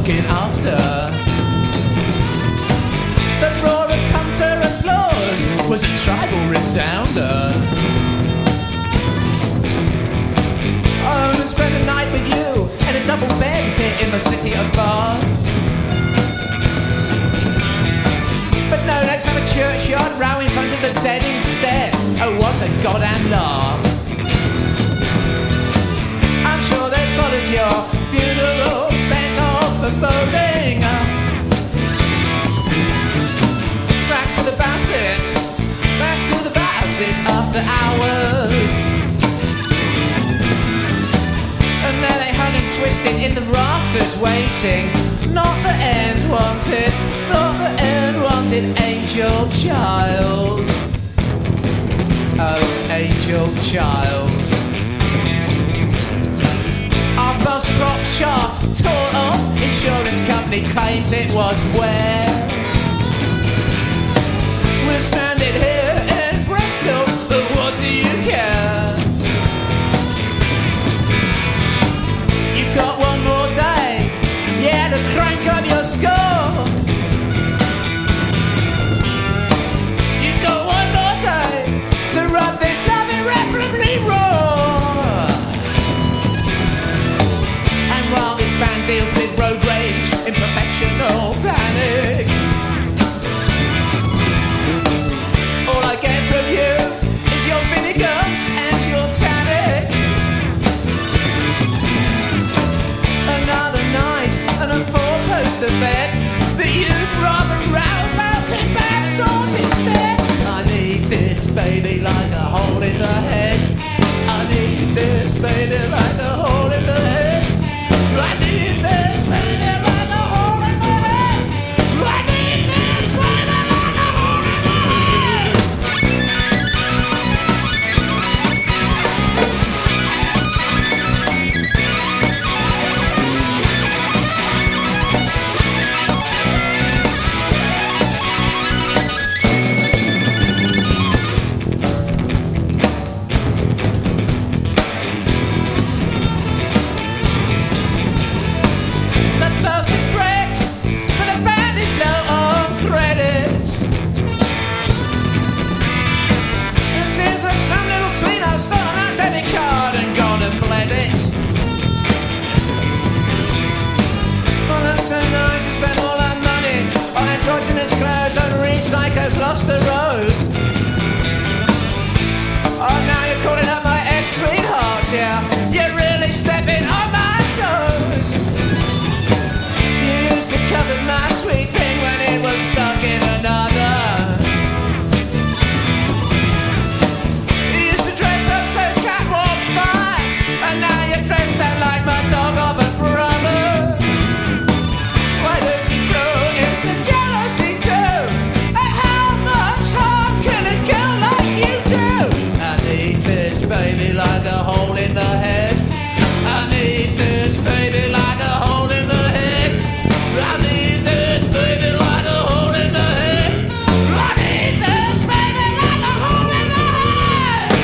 looking after. The roar of punter applause was a tribal resounder. I want to spend a night with you in a double bed here in the city of Bath. But no, let's have a churchyard row in front of the dead instead. Oh, what a goddamn laugh. I'm sure they followed your funeral, sent off for bowling. Back to the Bassets, back to the Bassets after hours. And there they hung and twisted in the rafters waiting. Not the end wanted, not the end wanted, angel child. Oh, angel child. Our bus prop shaft torn off, insurance company claims it was where. We're stranded here in Bristol, but what do you care? You've got one more day, yeah, to crank up your score. You've got one more day to run this love irreparably raw. And while this band deals with road rage in professional panic, all I get from you is your vinegar and your tannic. Another night and a four-poster bed, but you'd rather row about kebab sauce instead. I need this baby like a hole in the head. I need this baby like a hole in the head. I need this baby like a hole in the head. I need this baby like a hole in the head. Androgynous clothes on recycled Gloucester Road. Oh, now you're calling up my ex-sweethearts, yeah. You're really stepping on my toes. You used to cover my sweet thing when it was stuck in another. You used to dress up so catwalk fine, and now you're dressed down like my dog of a brother. Why don't you throw in some jealousy too? And how much harm can a girl like you do? I need this baby like a hole in the head. I need this baby like a hole in the head. I need this baby like a hole in the head. I need this baby like a hole in the head.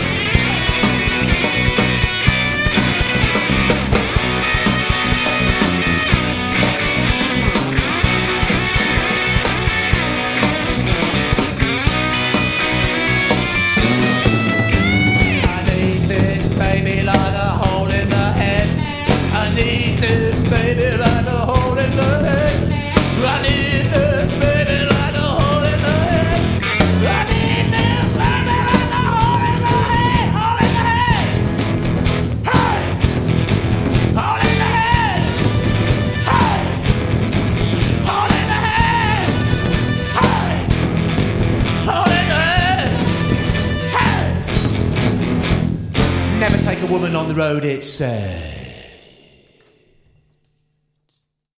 I need this baby like a hole in the head. I need this baby like a hole in the head. I need this baby like a hole in the head. I need this baby like a hole in the head. Hole in the head. Hey! Hole in the head. Hey! Hole in the head. Hey! Hole in the head. Hey! Never take a woman on the road, it's sad.